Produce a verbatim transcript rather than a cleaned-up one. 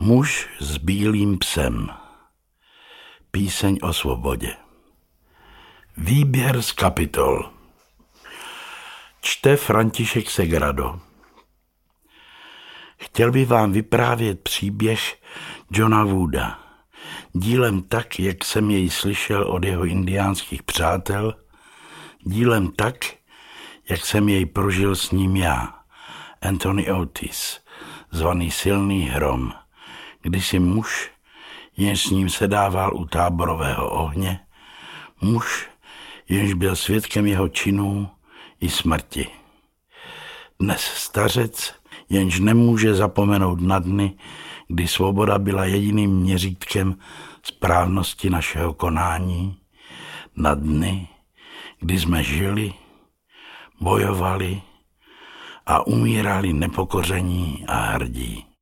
Muž s bílým psem. Píseň o svobodě. Výběr z kapitol. Čte František Segrado. Chtěl bych vám vyprávět příběh Johna Wooda. Dílem tak, jak jsem jej slyšel od jeho indiánských přátel, dílem tak, jak jsem jej prožil s ním já, Anthony Otis, zvaný Silný hrom, kdysi muž, jenž s ním sedával u táborového ohně, muž, jenž byl svědkem jeho činů i smrti. Dnes stařec, jenž nemůže zapomenout na dny, kdy svoboda byla jediným měřítkem správnosti našeho konání, na dny, kdy jsme žili, bojovali a umírali nepokoření a hrdí.